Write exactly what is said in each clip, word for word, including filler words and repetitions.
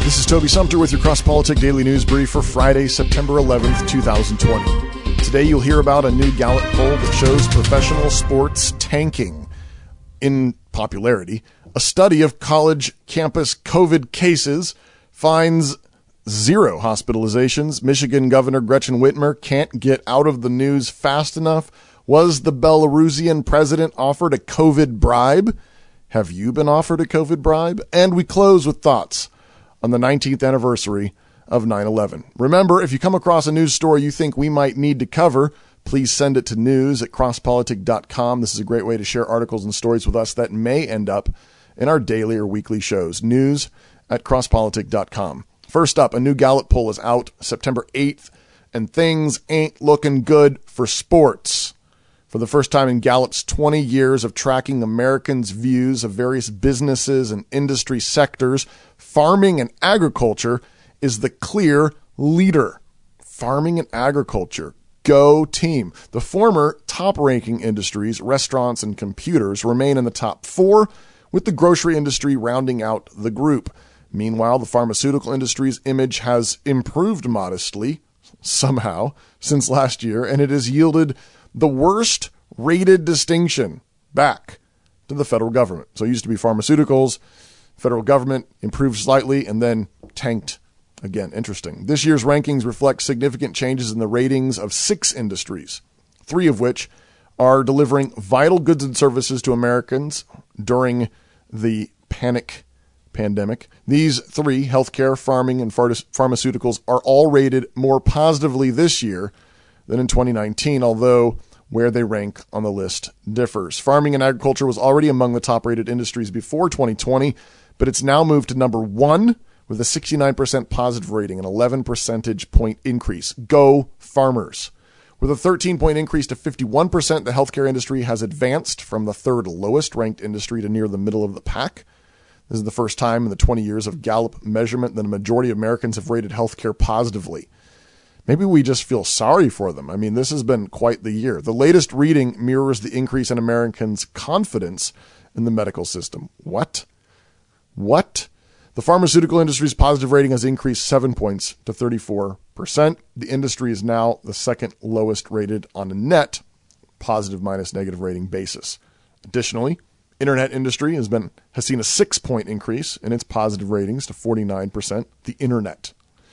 This is Toby Sumter with your Cross-Politic Daily News Brief for Friday, September eleventh, twenty twenty. Today you'll hear about a new Gallup poll that shows professional sports tanking in popularity. A study of college campus COVID cases finds zero hospitalizations. Michigan Governor Gretchen Whitmer can't get out of the news fast enough. Was the Belarusian president offered a COVID bribe? Have you been offered a COVID bribe? And we close with thoughts on the nineteenth anniversary of nine eleven. Remember, if you come across a news story you think we might need to cover, please send it to news at cross politic dot com. This is a great way to share articles and stories with us that may end up in our daily or weekly shows. News at cross politic dot com. First up, a new Gallup poll is out September eighth, and things ain't looking good for sports. For the first time in Gallup's twenty years of tracking Americans' views of various businesses and industry sectors, farming and agriculture is the clear leader. Farming and agriculture. Go team. The former top-ranking industries, restaurants and computers, remain in the top four, with the grocery industry rounding out the group. Meanwhile, the pharmaceutical industry's image has improved modestly, somehow, since last year, and it has yielded the worst rated distinction back to the federal government. So it used to be pharmaceuticals, federal government improved slightly, and then tanked again. Interesting. This year's rankings reflect significant changes in the ratings of six industries, three of which are delivering vital goods and services to Americans during the panic pandemic. These three, healthcare, farming, and pharmaceuticals, are all rated more positively this year than in twenty nineteen, although where they rank on the list differs. Farming and agriculture was already among the top-rated industries before twenty twenty, but it's now moved to number one with a sixty-nine percent positive rating, an eleven percentage point increase. Go farmers. With a thirteen point increase to fifty-one percent, the healthcare industry has advanced from the third lowest-ranked industry to near the middle of the pack. This is the first time in the twenty years of Gallup measurement that a majority of Americans have rated healthcare positively. Maybe we just feel sorry for them. I mean, this has been quite the year. The latest reading mirrors the increase in Americans' confidence in the medical system. What? What? The pharmaceutical industry's positive rating has increased seven points to thirty-four percent. The industry is now the second lowest rated on a net positive minus negative rating basis. Additionally, internet industry has been has seen a six-point increase in its positive ratings to forty-nine percent. The internet.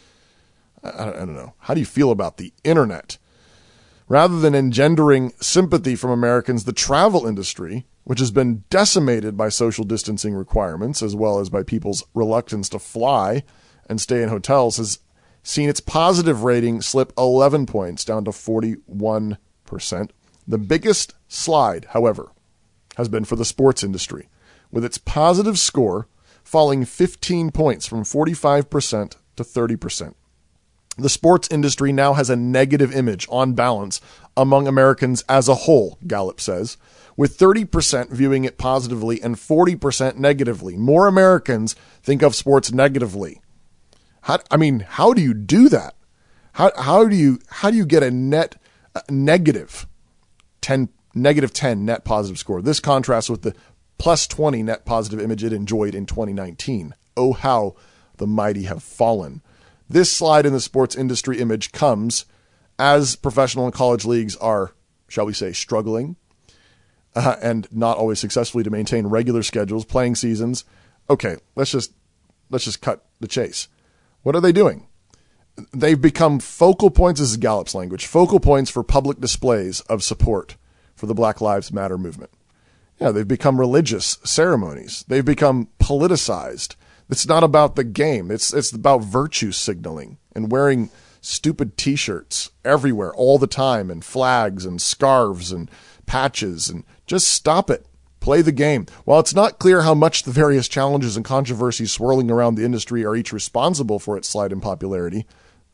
I don't know. How do you feel about the internet? Rather than engendering sympathy from Americans, the travel industry, which has been decimated by social distancing requirements, as well as by people's reluctance to fly and stay in hotels, has seen its positive rating slip eleven points down to forty-one percent. The biggest slide, however, has been for the sports industry, with its positive score falling fifteen points from forty-five percent to thirty percent. The sports industry now has a negative image on balance among Americans as a whole, Gallup says, with thirty percent viewing it positively and forty percent negatively. More Americans think of sports negatively. How, I mean, how do you do that? How how do you how do you get a net uh, negative ten negative ten net positive score? This contrasts with the plus twenty net positive image it enjoyed in twenty nineteen. Oh, how the mighty have fallen. This slide in the sports industry image comes as professional and college leagues are, shall we say, struggling uh, and not always successfully to maintain regular schedules, playing seasons. Okay, let's just let's just cut the chase. What are they doing? They've become focal points, this is Gallup's language, focal points for public displays of support for the Black Lives Matter movement. Yeah, they've become religious ceremonies. They've become politicized. It's not about the game. It's it's about virtue signaling and wearing stupid T-shirts everywhere all the time and flags and scarves and patches, and just stop it. Play the game. While it's not clear how much the various challenges and controversies swirling around the industry are each responsible for its slide in popularity,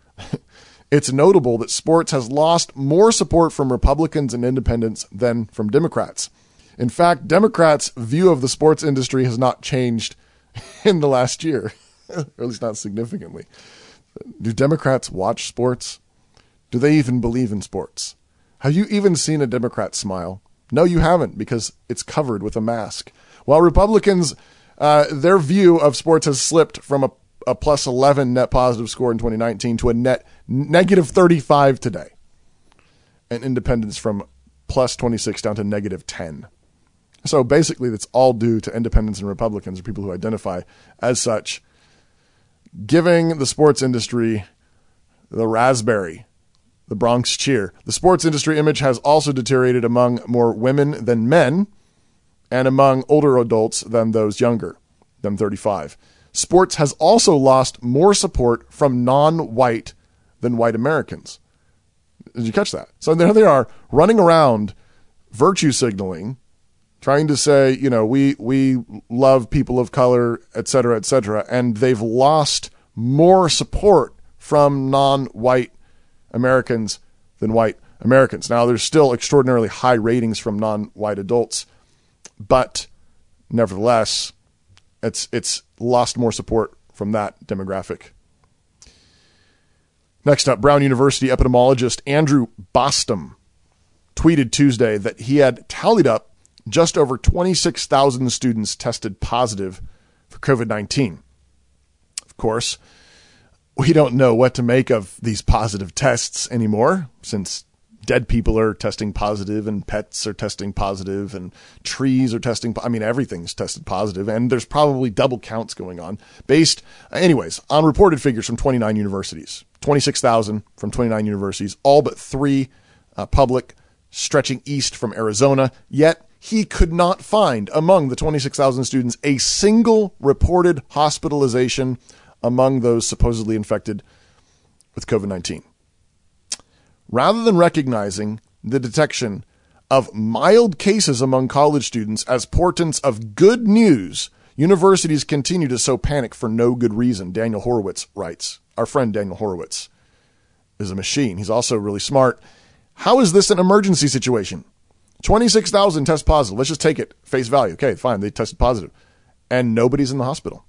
it's notable that sports has lost more support from Republicans and independents than from Democrats. In fact, Democrats' view of the sports industry has not changed in the last year, or at least not significantly. Do Democrats watch sports? Do they even believe in sports? Have you even seen a Democrat smile? No, you haven't, because it's covered with a mask. While Republicans, uh, their view of sports has slipped from a a plus eleven net positive score in twenty nineteen to a net negative thirty-five today. And independents from plus twenty-six down to negative ten. So basically, that's all due to independents and Republicans, or people who identify as such, giving the sports industry the raspberry, the Bronx cheer. The sports industry image has also deteriorated among more women than men and among older adults than those younger than thirty-five. Sports has also lost more support from non-white than white Americans. Did you catch that? So there they are running around virtue signaling, trying to say, you know, we we love people of color, et cetera, et cetera, and they've lost more support from non-white Americans than white Americans. Now, there's still extraordinarily high ratings from non-white adults, but nevertheless, it's it's lost more support from that demographic. Next up, Brown University epidemiologist Andrew Bostom tweeted Tuesday that he had tallied up just over twenty-six thousand students tested positive for COVID nineteen. Of course, we don't know what to make of these positive tests anymore, since dead people are testing positive and pets are testing positive and trees are testing. I mean, everything's tested positive, and there's probably double counts going on based, anyways, on reported figures from twenty-nine universities, twenty-six thousand from twenty-nine universities, all but three uh, public, stretching east from Arizona. Yet he could not find among the twenty-six thousand students a single reported hospitalization among those supposedly infected with COVID nineteen. Rather than recognizing the detection of mild cases among college students as portents of good news, universities continue to sow panic for no good reason, Daniel Horowitz writes. Our friend Daniel Horowitz is a machine. He's also really smart. How is this an emergency situation? twenty-six thousand test positive. Let's just take it face value. Okay, fine. They tested positive. And nobody's in the hospital.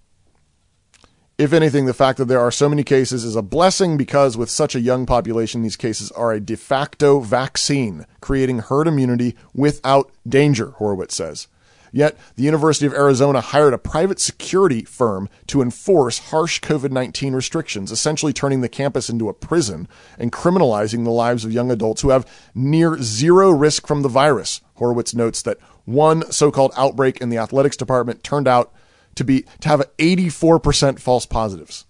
If anything, the fact that there are so many cases is a blessing, because with such a young population, these cases are a de facto vaccine, creating herd immunity without danger, Horowitz says. Yet, the University of Arizona hired a private security firm to enforce harsh COVID nineteen restrictions, essentially turning the campus into a prison and criminalizing the lives of young adults who have near zero risk from the virus. Horowitz notes that one so-called outbreak in the athletics department turned out to be to have eighty-four percent false positives.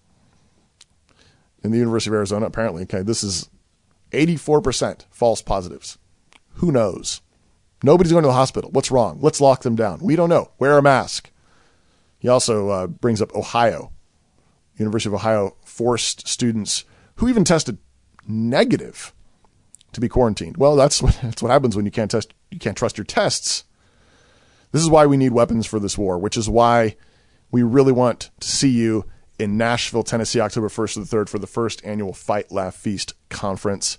In the University of Arizona, apparently, okay, this is eighty-four percent false positives. Who knows? Nobody's going to the hospital. What's wrong? Let's lock them down. We don't know. Wear a mask. He also uh, brings up Ohio. University of Ohio forced students who even tested negative to be quarantined. Well, that's what, that's what happens when you can't test. You can't trust your tests. This is why we need weapons for this war, which is why we really want to see you in Nashville, Tennessee, October first to the third for the first annual Fight, Laugh, Feast conference.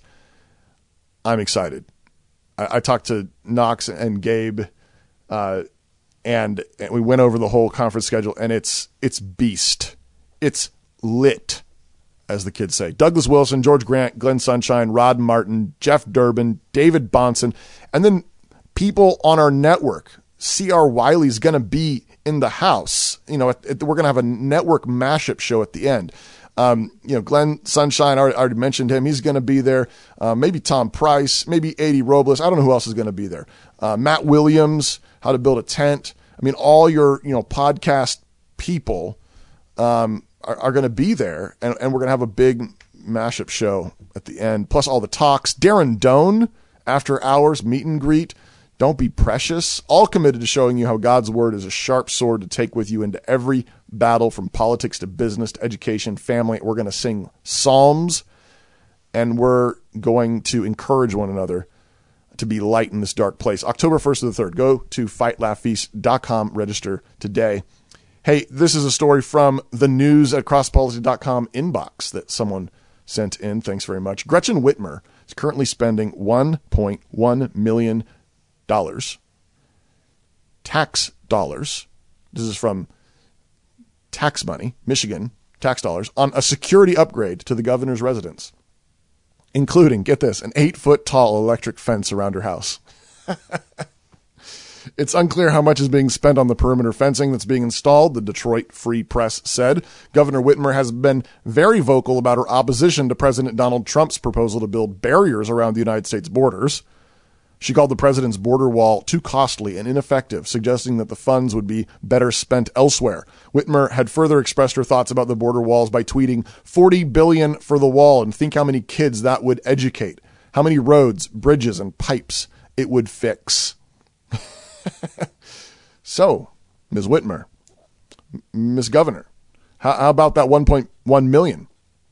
I'm excited. I, I talked to Knox and Gabe, uh, and, and we went over the whole conference schedule, and it's it's beast. It's lit, as the kids say. Douglas Wilson, George Grant, Glenn Sunshine, Rod Martin, Jeff Durbin, David Bonson, and then people on our network. C R Wiley's going to be in the house. You know, at, at, we're going to have a network mashup show at the end. Um, you know, Glenn Sunshine, I already, I already mentioned him. He's going to be there. Uh, maybe Tom Price, maybe Adi Robles. I don't know who else is going to be there. Uh, Matt Williams, How to Build a Tent. I mean, all your, you know, podcast people um, are, are going to be there, and, and we're going to have a big mashup show at the end. Plus all the talks. Darren Doan, after hours, meet and greet. Don't be precious, all committed to showing you how God's word is a sharp sword to take with you into every battle, from politics to business to education, family. We're going to sing psalms, and we're going to encourage one another to be light in this dark place. October first to the third. Go to fight laugh feast dot com, register today. Hey, this is a story from the news at cross policy dot com inbox that someone sent in. Thanks very much. Gretchen Whitmer is currently spending one point one million dollars dollars, tax dollars. This is from tax money, Michigan tax dollars, on a security upgrade to the governor's residence, including, get this, an eight foot tall electric fence around her house. It's unclear how much is being spent on the perimeter fencing that's being installed, the Detroit Free Press said. Governor Whitmer has been very vocal about her opposition to President Donald Trump's proposal to build barriers around the United States borders. She called the president's border wall too costly and ineffective, suggesting that the funds would be better spent elsewhere. Whitmer had further expressed her thoughts about the border walls by tweeting, forty billion dollars for the wall, and think how many kids that would educate, how many roads, bridges, and pipes it would fix. So, Miz Whitmer, Miz Governor, how, how about that one point one million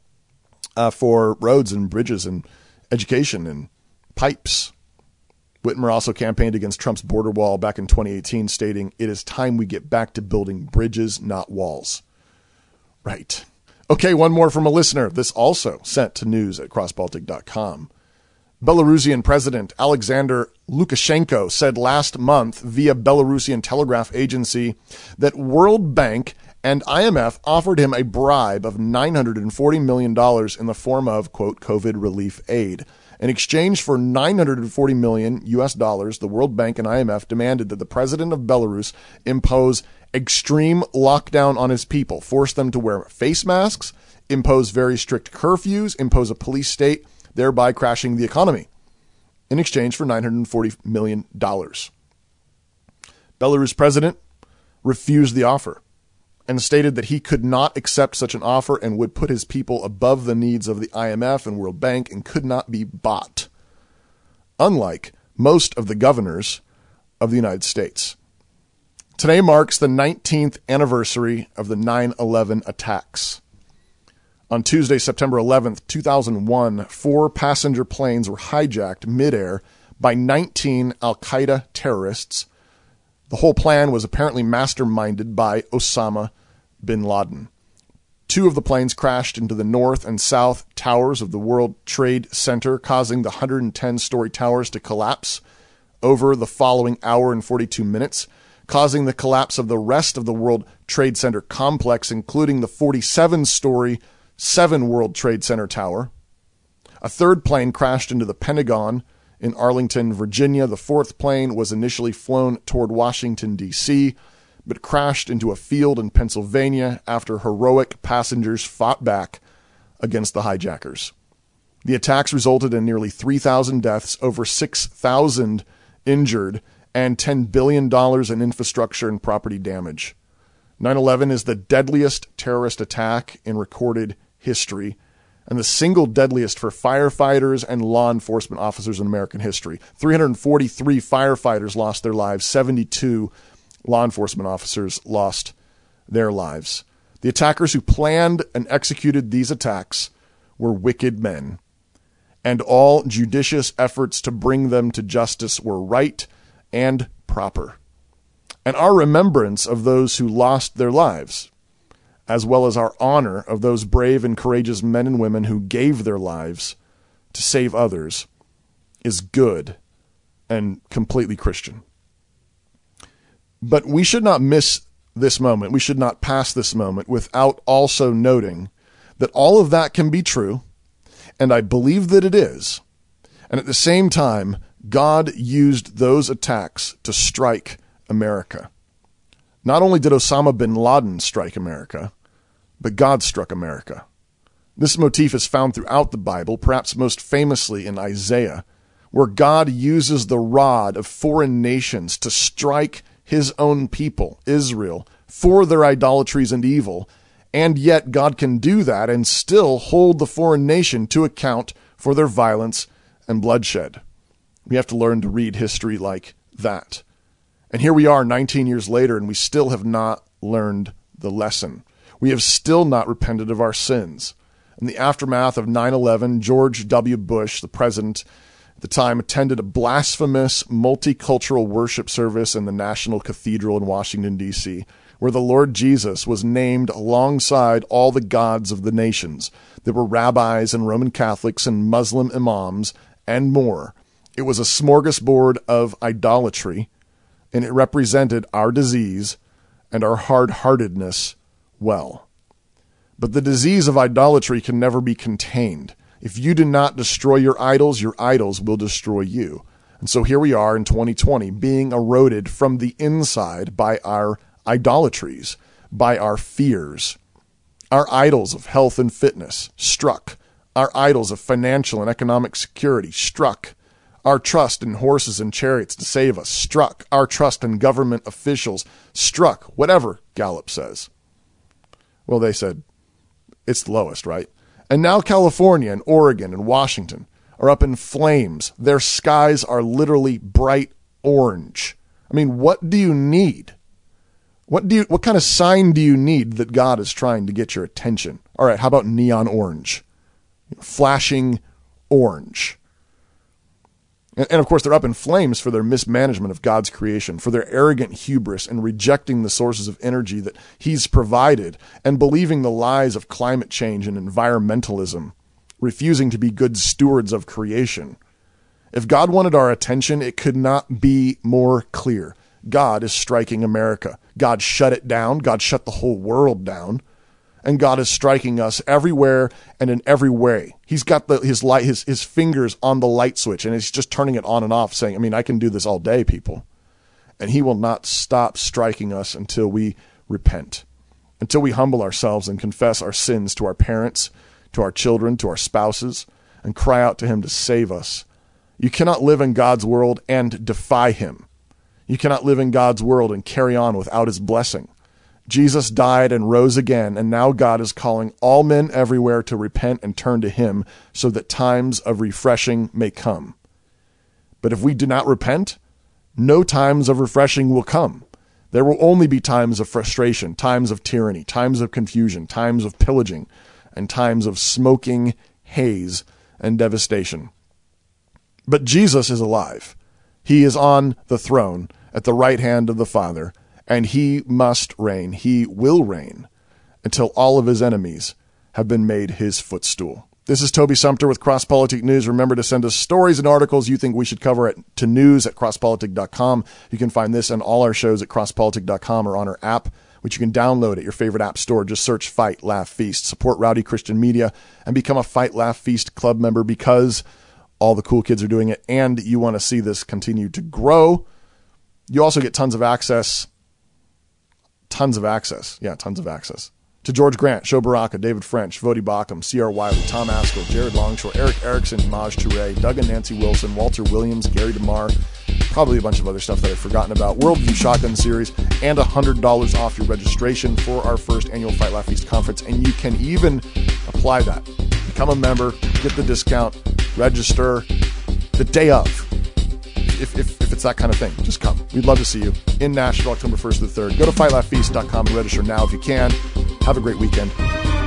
uh, for roads and bridges and education and pipes? Whitmer also campaigned against Trump's border wall back in twenty eighteen, stating, "It is time we get back to building bridges, not walls." Right. Okay, one more from a listener. This also sent to news at cross baltic dot com. Belarusian President Alexander Lukashenko said last month via Belarusian telegraph agency that World Bank and I M F offered him a bribe of nine hundred forty million dollars in the form of, quote, COVID relief aid. In exchange for nine hundred forty million U S dollars, the World Bank and I M F demanded that the president of Belarus impose extreme lockdown on his people, force them to wear face masks, impose very strict curfews, impose a police state, thereby crashing the economy, in exchange for nine hundred forty million dollars. Belarus president refused the offer and stated that he could not accept such an offer and would put his people above the needs of the I M F and World Bank and could not be bought, unlike most of the governors of the United States. Today marks the nineteenth anniversary of the nine eleven attacks. On Tuesday, September eleventh, two thousand one, four passenger planes were hijacked midair by nineteen al-Qaeda terrorists. The whole plan was apparently masterminded by Osama bin Laden. Two of the planes crashed into the north and south towers of the World Trade Center, causing the one hundred ten story towers to collapse over the following hour and forty-two minutes, causing the collapse of the rest of the World Trade Center complex, including the forty-seven story seven World Trade Center tower. A third plane crashed into the Pentagon in Arlington, Virginia. The fourth plane was initially flown toward Washington, D C, but crashed into a field in Pennsylvania after heroic passengers fought back against the hijackers. The attacks resulted in nearly three thousand deaths, over six thousand injured, and ten billion dollars in infrastructure and property damage. nine eleven is the deadliest terrorist attack in recorded history, and the single deadliest for firefighters and law enforcement officers in American history. three hundred forty-three firefighters lost their lives. seventy-two law enforcement officers lost their lives. The attackers who planned and executed these attacks were wicked men, and all judicious efforts to bring them to justice were right and proper. And our remembrance of those who lost their lives, as well as our honor of those brave and courageous men and women who gave their lives to save others, is good and completely Christian. But we should not miss this moment. We should not pass this moment without also noting that all of that can be true, and I believe that it is. And at the same time, God used those attacks to strike America. Not only did Osama bin Laden strike America, but God struck America. This motif is found throughout the Bible, perhaps most famously in Isaiah, where God uses the rod of foreign nations to strike his own people, Israel, for their idolatries and evil, and yet God can do that and still hold the foreign nation to account for their violence and bloodshed. We have to learn to read history like that. And here we are nineteen years later, and we still have not learned the lesson. We have still not repented of our sins. In the aftermath of nine eleven, George W. Bush, the president at the time, attended a blasphemous multicultural worship service in the National Cathedral in Washington, D C, where the Lord Jesus was named alongside all the gods of the nations. There were rabbis and Roman Catholics and Muslim imams and more. It was a smorgasbord of idolatry, and it represented our disease and our hard-heartedness well. But the disease of idolatry can never be contained. If you do not destroy your idols, your idols will destroy you. And so here we are in twenty twenty being eroded from the inside by our idolatries, by our fears. Our idols of health and fitness struck. Our idols of financial and economic security struck. Our trust in horses and chariots to save us struck. Our trust in government officials struck. Whatever Gallup says. Well, they said it's the lowest, right? And now California and Oregon and Washington are up in flames. Their skies are literally bright orange. I mean, what do you need? What do you, what kind of sign do you need that God is trying to get your attention? All right, how about neon orange? Flashing orange. And, and of course, they're up in flames for their mismanagement of God's creation, for their arrogant hubris and rejecting the sources of energy that he's provided and believing the lies of climate change and environmentalism, refusing to be good stewards of creation. If God wanted our attention, it could not be more clear. God is striking America. God shut it down. God shut the whole world down. And God is striking us everywhere and in every way. He's got the, his light, his, his fingers on the light switch, and he's just turning it on and off, saying, I mean, I can do this all day, people. And he will not stop striking us until we repent, until we humble ourselves and confess our sins to our parents, to our children, to our spouses, and cry out to him to save us. You cannot live in God's world and defy him. You cannot live in God's world and carry on without his blessing. Jesus died and rose again, and now God is calling all men everywhere to repent and turn to him so that times of refreshing may come. But if we do not repent, no times of refreshing will come. There will only be times of frustration, times of tyranny, times of confusion, times of pillaging, and times of smoking haze and devastation. But Jesus is alive. He is on the throne at the right hand of the Father, and he must reign. He will reign until all of his enemies have been made his footstool. This is Toby Sumter with Cross Politic News. Remember to send us stories and articles you think we should cover at, to news at cross politic dot com. You can find this and all our shows at cross politic dot com or on our app, which you can download at your favorite app store. Just search Fight, Laugh, Feast. Support Rowdy Christian Media and become a Fight, Laugh, Feast club member because all the cool kids are doing it and you want to see this continue to grow. You also get tons of access, tons of access, yeah, tons of access to George Grant, Sho Baraka, David French, Vodi Bakum, C R. Wiley, Tom Askell, Jared Longshore, Eric Erickson, Maj Toure, Doug and Nancy Wilson, Walter Williams, Gary DeMar, probably a bunch of other stuff that I've forgotten about, Worldview Shotgun Series, and one hundred dollars off your registration for our first annual Fight Laugh Feast conference. And you can even apply that. Become a member, get the discount, register the day of. If, if, if it's that kind of thing, just come. We'd love to see you in Nashville, October first to the third. Go to fight laugh feast dot com and register now if you can. Have a great weekend.